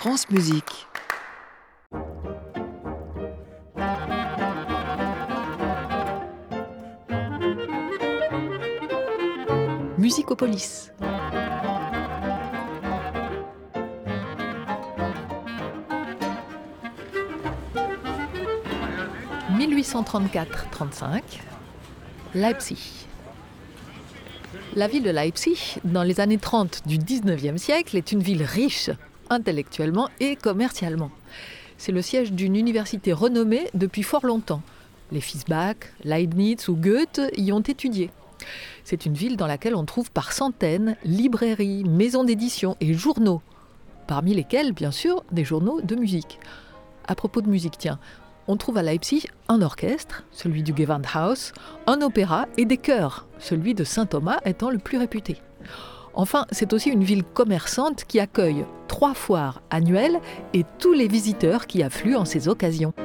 France Musique. Musicopolis. « 1834-35, Leipzig. La ville de Leipzig, dans les années 30 du 19e siècle, est une ville riche, intellectuellement et commercialement. C'est le siège d'une université renommée depuis fort longtemps. Les fils Bach, Leibniz ou Goethe y ont étudié. C'est une ville dans laquelle on trouve par centaines librairies, maisons d'édition et journaux, parmi lesquels, bien sûr, des journaux de musique. À propos de musique, tiens, on trouve à Leipzig un orchestre, celui du Gewandhaus, un opéra et des chœurs, celui de Saint-Thomas étant le plus réputé. Enfin, c'est aussi une ville commerçante qui accueille 3 foires annuelles et tous les visiteurs qui affluent en ces occasions.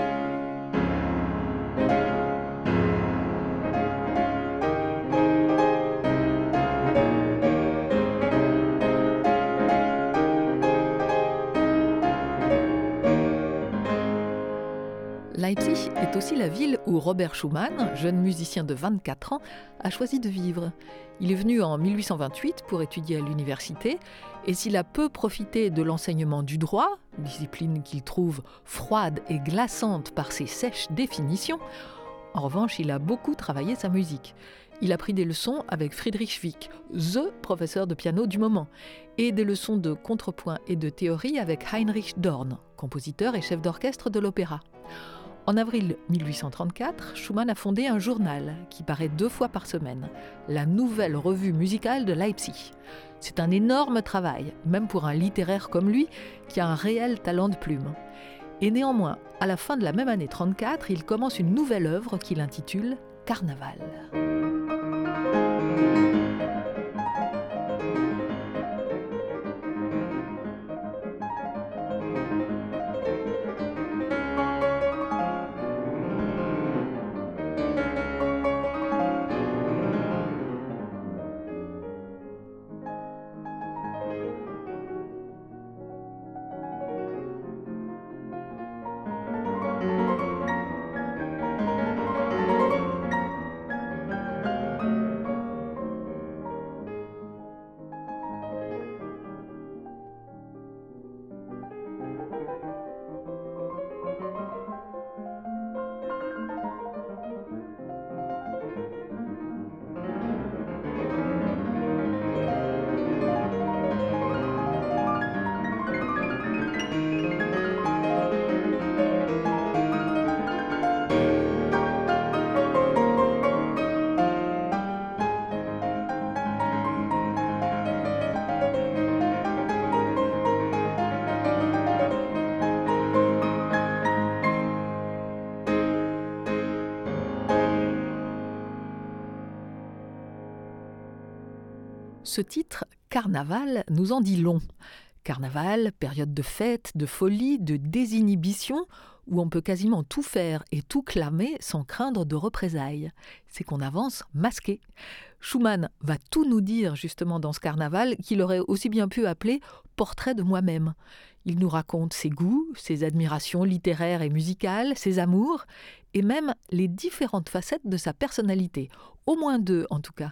Leipzig est aussi la ville où Robert Schumann, jeune musicien de 24 ans, a choisi de vivre. Il est venu en 1828 pour étudier à l'université et s'il a peu profité de l'enseignement du droit, discipline qu'il trouve froide et glaçante par ses sèches définitions, en revanche, il a beaucoup travaillé sa musique. Il a pris des leçons avec Friedrich Wieck, the professeur de piano du moment, et des leçons de contrepoint et de théorie avec Heinrich Dorn, compositeur et chef d'orchestre de l'opéra. En avril 1834, Schumann a fondé un journal qui paraît 2 fois par semaine, la Nouvelle Revue musicale de Leipzig. C'est un énorme travail, même pour un littéraire comme lui, qui a un réel talent de plume. Et néanmoins, à la fin de la même année 34, il commence une nouvelle œuvre qu'il intitule « Carnaval ». Ce titre, Carnaval, nous en dit long. Carnaval, période de fête, de folie, de désinhibition, où on peut quasiment tout faire et tout clamer sans craindre de représailles. C'est qu'on avance masqué. Schumann va tout nous dire justement dans ce carnaval qu'il aurait aussi bien pu appeler « Portrait de moi-même ». Il nous raconte ses goûts, ses admirations littéraires et musicales, ses amours, et même les différentes facettes de sa personnalité. Au moins 2 en tout cas.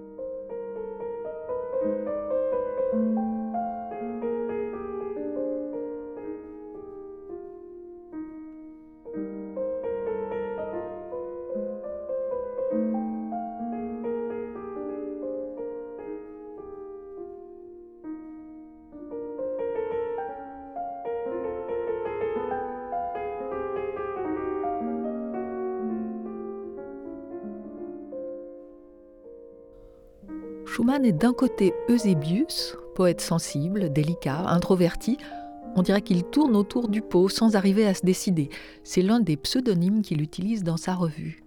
Schumann est d'un côté Eusébius, poète sensible, délicat, introverti. On dirait qu'il tourne autour du pot sans arriver à se décider. C'est l'un des pseudonymes qu'il utilise dans sa revue.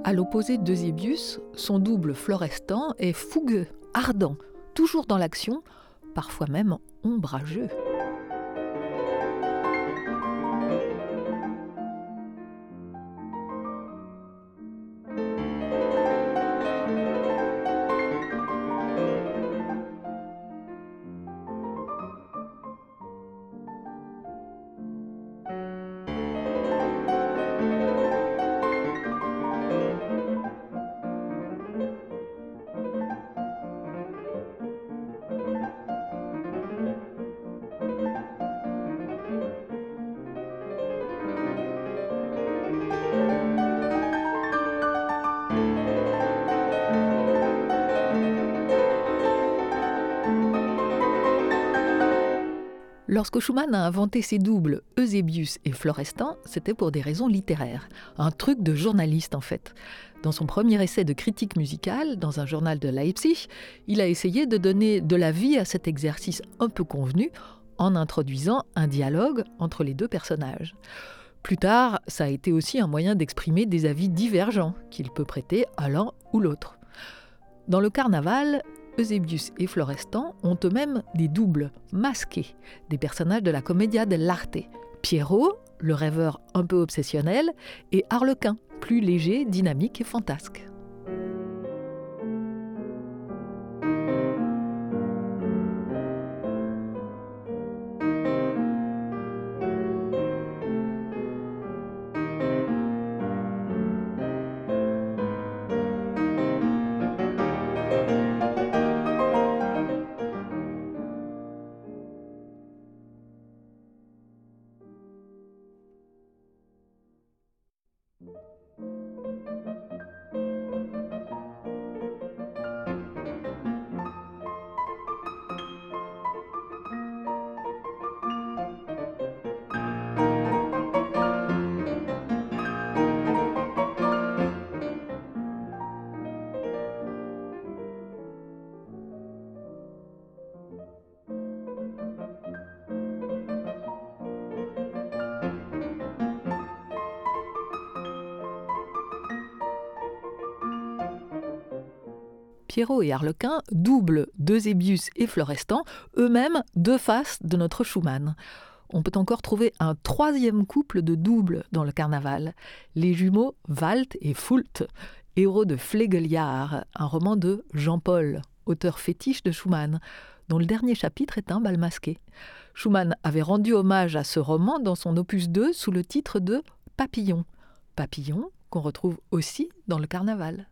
À l'opposé d'Eusébius, son double Florestan est fougueux, ardent, toujours dans l'action, parfois même ombrageux. Lorsque Schumann a inventé ses doubles Eusébius et Florestan, c'était pour des raisons littéraires. Un truc de journaliste en fait. Dans son premier essai de critique musicale, dans un journal de Leipzig, il a essayé de donner de la vie à cet exercice un peu convenu en introduisant un dialogue entre les deux personnages. Plus tard, ça a été aussi un moyen d'exprimer des avis divergents qu'il peut prêter à l'un ou l'autre. Dans le carnaval, Eusébius et Florestan ont eux-mêmes des doubles masqués, des personnages de la commedia dell'arte. Pierrot, le rêveur un peu obsessionnel, et Arlequin, plus léger, dynamique et fantasque. Pierrot et Arlequin, double d'Eusébius et Florestan, eux-mêmes deux faces de notre Schumann. On peut encore trouver un troisième couple de doubles dans le carnaval, les jumeaux Wald et Fult, héros de Flegeliar, un roman de Jean-Paul, auteur fétiche de Schumann, dont le dernier chapitre est un bal masqué. Schumann avait rendu hommage à ce roman dans son opus 2 sous le titre de Papillon. Papillon qu'on retrouve aussi dans le carnaval.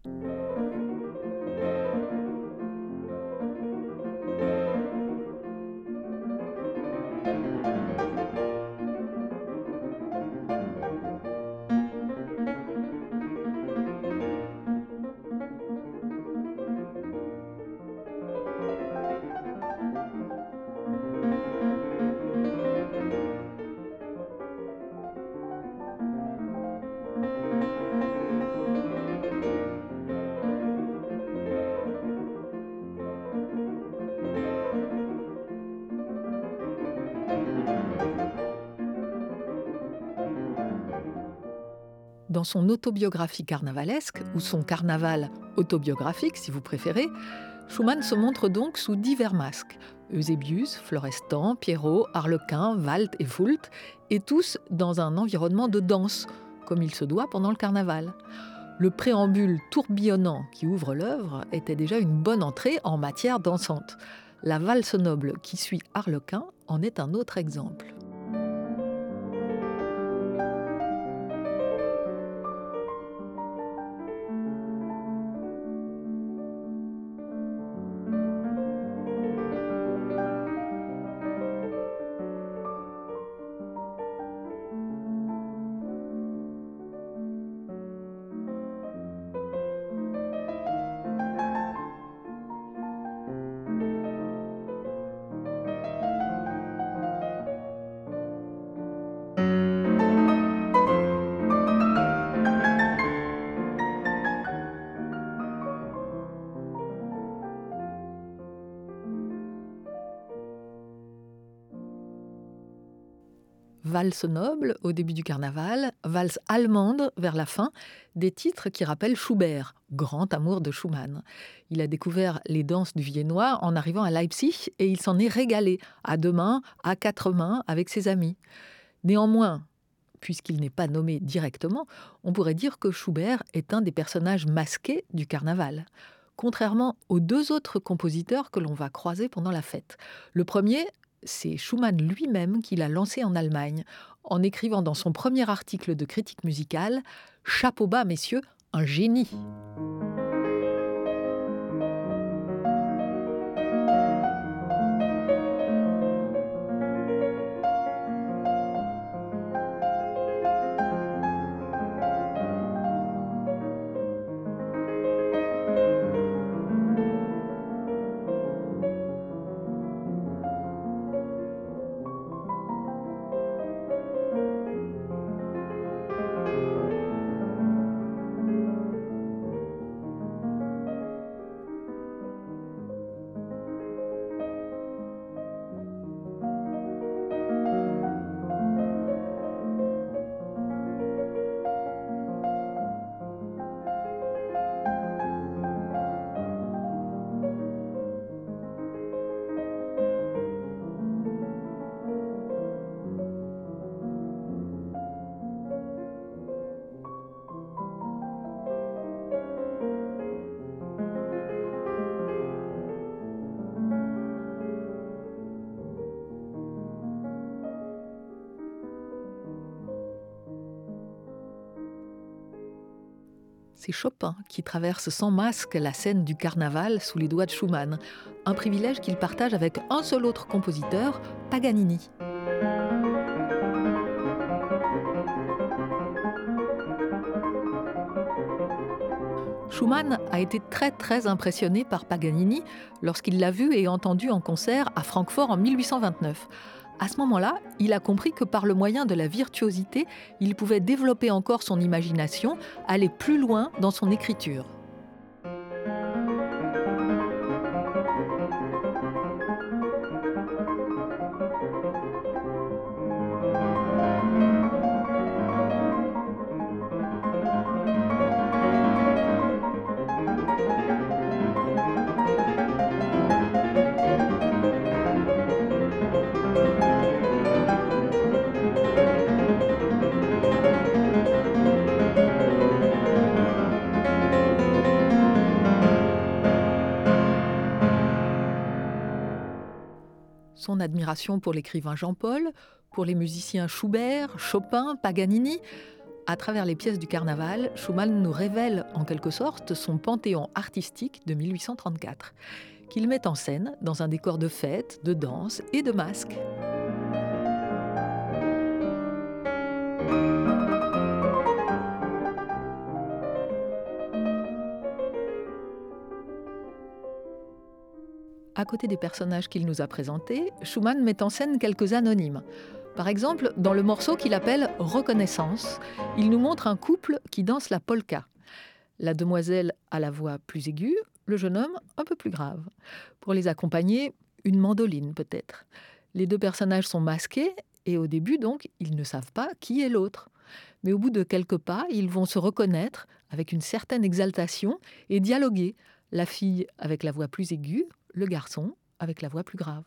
Dans son autobiographie carnavalesque, ou son carnaval autobiographique si vous préférez, Schumann se montre donc sous divers masques. Eusébius, Florestan, Pierrot, Arlequin, Wald et Fult, et tous dans un environnement de danse, comme il se doit pendant le carnaval. Le préambule tourbillonnant qui ouvre l'œuvre était déjà une bonne entrée en matière dansante. La valse noble qui suit Arlequin en est un autre exemple. valse noble au début du carnaval, valse allemande vers la fin, des titres qui rappellent Schubert, grand amour de Schumann. Il a découvert les danses du viennois en arrivant à Leipzig et il s'en est régalé, à 2 mains, à 4 mains, avec ses amis. Néanmoins, puisqu'il n'est pas nommé directement, on pourrait dire que Schubert est un des personnages masqués du carnaval, contrairement aux 2 autres compositeurs que l'on va croiser pendant la fête. Le premier, c'est Schumann lui-même qui l'a lancé en Allemagne, en écrivant dans son premier article de critique musicale « Chapeau bas, messieurs, un génie ». C'est Chopin qui traverse sans masque la scène du carnaval sous les doigts de Schumann, un privilège qu'il partage avec un seul autre compositeur, Paganini. Schumann a été très impressionné par Paganini lorsqu'il l'a vu et entendu en concert à Francfort en 1829. À ce moment-là, il a compris que par le moyen de la virtuosité, il pouvait développer encore son imagination, aller plus loin dans son écriture. Son admiration pour l'écrivain Jean-Paul, pour les musiciens Schubert, Chopin, Paganini. À travers les pièces du carnaval, Schumann nous révèle en quelque sorte son panthéon artistique de 1834, qu'il met en scène dans un décor de fête, de danse et de masques. À côté des personnages qu'il nous a présentés, Schumann met en scène quelques anonymes. Par exemple, dans le morceau qu'il appelle « Reconnaissance », il nous montre un couple qui danse la polka. La demoiselle a la voix plus aiguë, le jeune homme un peu plus grave. Pour les accompagner, une mandoline peut-être. Les 2 personnages sont masqués et au début donc, ils ne savent pas qui est l'autre. Mais au bout de quelques pas, ils vont se reconnaître avec une certaine exaltation et dialoguer. La fille avec la voix plus aiguë, le garçon avec la voix plus grave.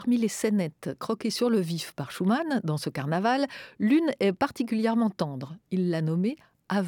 Parmi les scénettes croquées sur le vif par Schumann dans ce carnaval, l'une est particulièrement tendre. Il l'a nommée « Aveu ».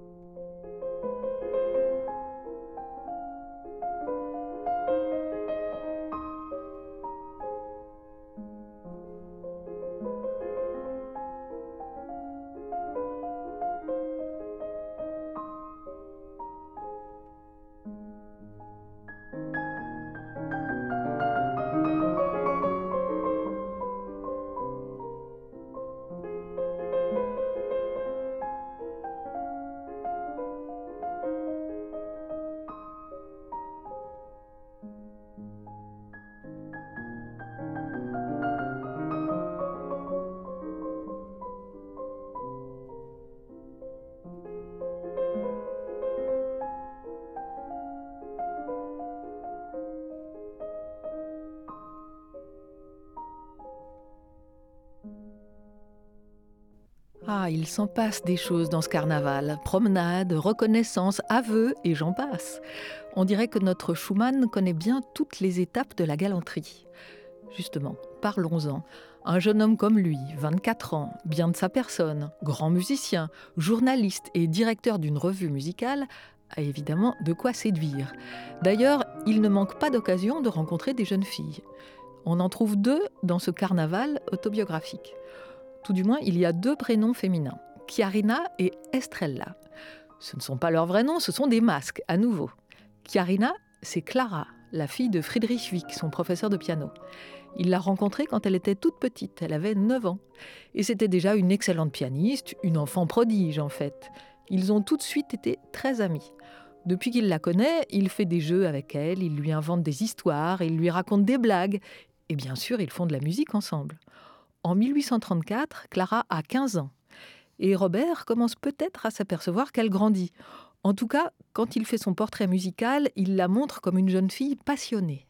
Ah, il s'en passe des choses dans ce carnaval. Promenades, reconnaissances, aveux et j'en passe. On dirait que notre Schumann connaît bien toutes les étapes de la galanterie. Justement, parlons-en. Un jeune homme comme lui, 24 ans, bien de sa personne, grand musicien, journaliste et directeur d'une revue musicale, a évidemment de quoi séduire. D'ailleurs, il ne manque pas d'occasion de rencontrer des jeunes filles. On en trouve 2 dans ce carnaval autobiographique. Tout du moins, il y a 2 prénoms féminins, Chiarina et Estrella. Ce ne sont pas leurs vrais noms, ce sont des masques, à nouveau. Chiarina, c'est Clara, la fille de Friedrich Wieck, son professeur de piano. Il l'a rencontrée quand elle était toute petite, elle avait 9 ans. Et c'était déjà une excellente pianiste, une enfant prodige en fait. Ils ont tout de suite été très amis. Depuis qu'il la connaît, il fait des jeux avec elle, il lui invente des histoires, il lui raconte des blagues. Et bien sûr, ils font de la musique ensemble. En 1834, Clara a 15 ans. Et Robert commence peut-être à s'apercevoir qu'elle grandit. En tout cas, quand il fait son portrait musical, il la montre comme une jeune fille passionnée.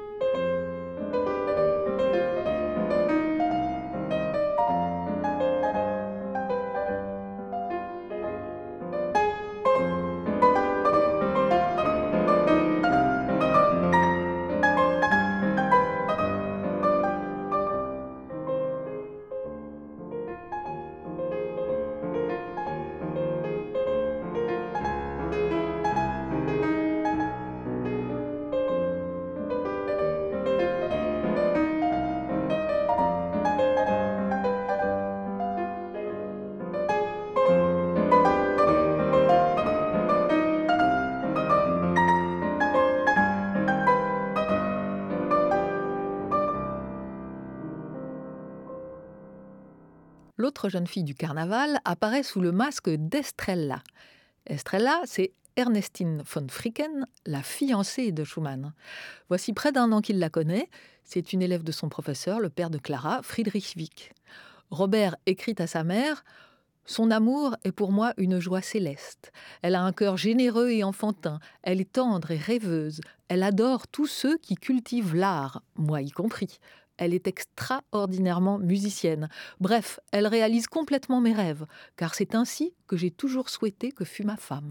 L'autre jeune fille du carnaval apparaît sous le masque d'Estrella. Estrella, c'est Ernestine von Fricken, la fiancée de Schumann. Voici près d'1 an qu'il la connaît. C'est une élève de son professeur, le père de Clara, Friedrich Wieck. Robert écrit à sa mère « Son amour est pour moi une joie céleste. Elle a un cœur généreux et enfantin. Elle est tendre et rêveuse. Elle adore tous ceux qui cultivent l'art, moi y compris. Elle est extraordinairement musicienne. Bref, elle réalise complètement mes rêves, car c'est ainsi que j'ai toujours souhaité que fût ma femme. »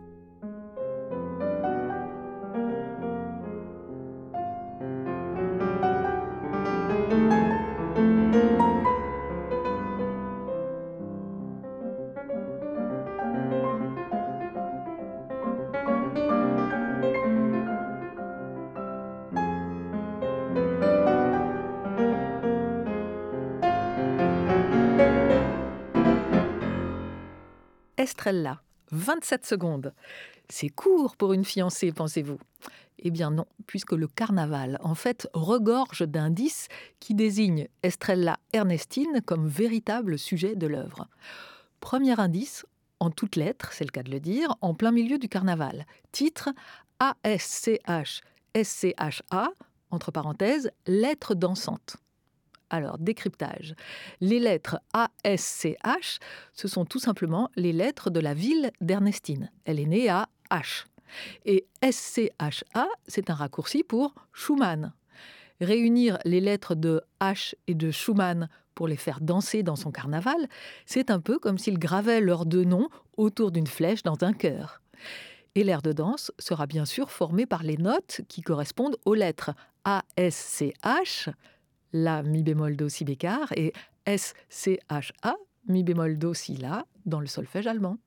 Estrella, 27 secondes. C'est court pour une fiancée, pensez-vous? Eh bien non, puisque le carnaval, en fait, regorge d'indices qui désignent Estrella Ernestine comme véritable sujet de l'œuvre. Premier indice, en toutes lettres, c'est le cas de le dire, en plein milieu du carnaval. Titre ASCH-SCHA, entre parenthèses, lettres dansantes. Alors, décryptage. Les lettres ASCH, ce sont tout simplement les lettres de la ville d'Ernestine. Elle est née à H. Et SCHA, c'est un raccourci pour Schumann. Réunir les lettres de H et de Schumann pour les faire danser dans son carnaval, c'est un peu comme s'il gravait leurs 2 noms autour d'une flèche dans un cœur. Et l'air de danse sera bien sûr formé par les notes qui correspondent aux lettres A, S, C, H, La, Mi bémol, Do, Si bécard, et S, C, H, A, Mi bémol, Do, Si, La, dans le solfège allemand.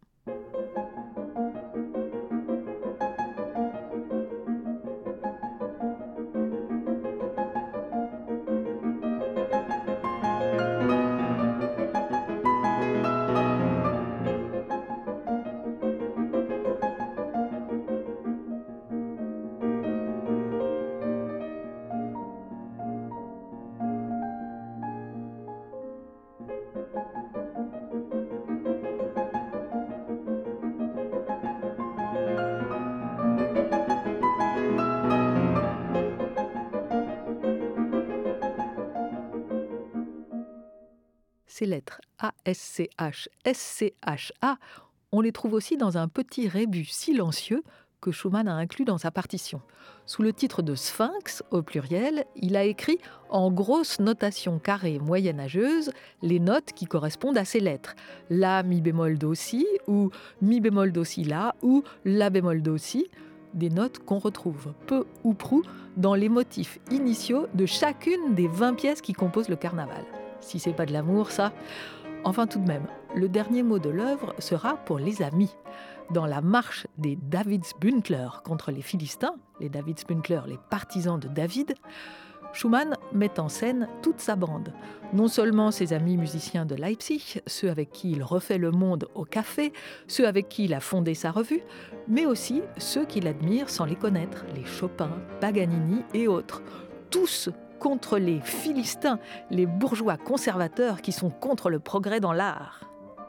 Ces lettres A, S, C, H, S, C, H, A, on les trouve aussi dans un petit rébus silencieux que Schumann a inclus dans sa partition. Sous le titre de Sphinx, au pluriel, il a écrit en grosse notation carrée moyenâgeuse les notes qui correspondent à ces lettres. La, Mi bémol, Do, Si, ou Mi bémol, Do, Si, La, ou La bémol, Do, Si, des notes qu'on retrouve peu ou prou dans les motifs initiaux de chacune des 20 pièces qui composent le carnaval. Si c'est pas de l'amour, ça. Enfin, tout de même, le dernier mot de l'œuvre sera pour les amis. Dans la marche des Davidsbündler contre les Philistins, les Davidsbündler, les partisans de David, Schumann met en scène toute sa bande. Non seulement ses amis musiciens de Leipzig, ceux avec qui il refait le monde au café, ceux avec qui il a fondé sa revue, mais aussi ceux qu'il admire sans les connaître, les Chopin, Paganini et autres. Tous contre les Philistins, les bourgeois conservateurs qui sont contre le progrès dans l'art.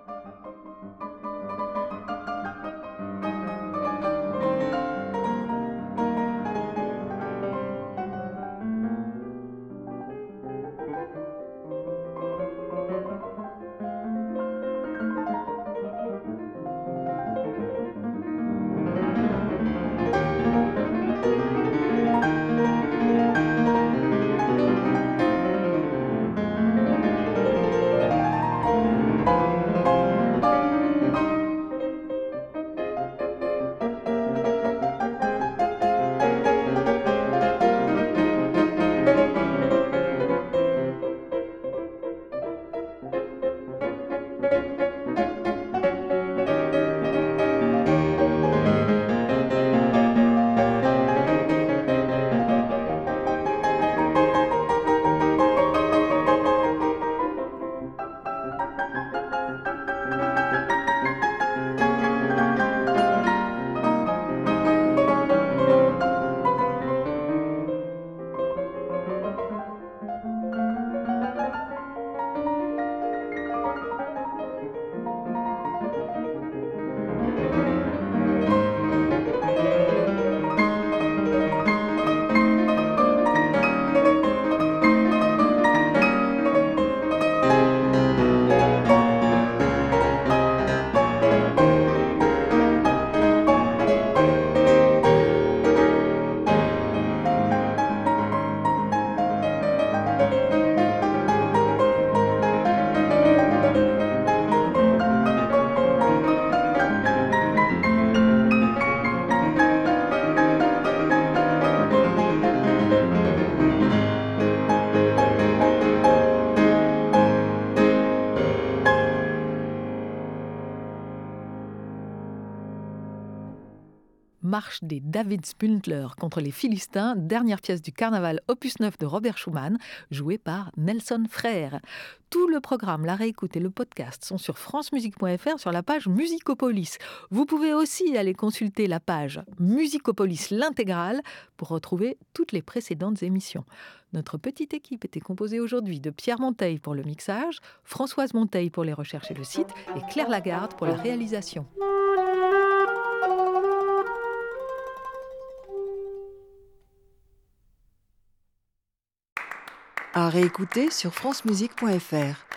Marche des Davidsbündler contre les Philistins, dernière pièce du carnaval opus 9 de Robert Schumann, jouée par Nelson Frère. Tout le programme, la réécoute et le podcast sont sur francemusique.fr sur la page Musicopolis. Vous pouvez aussi aller consulter la page Musicopolis l'intégrale pour retrouver toutes les précédentes émissions. Notre petite équipe était composée aujourd'hui de Pierre Monteil pour le mixage, Françoise Monteil pour les recherches et le site et Claire Lagarde pour la réalisation. À réécouter sur francemusique.fr.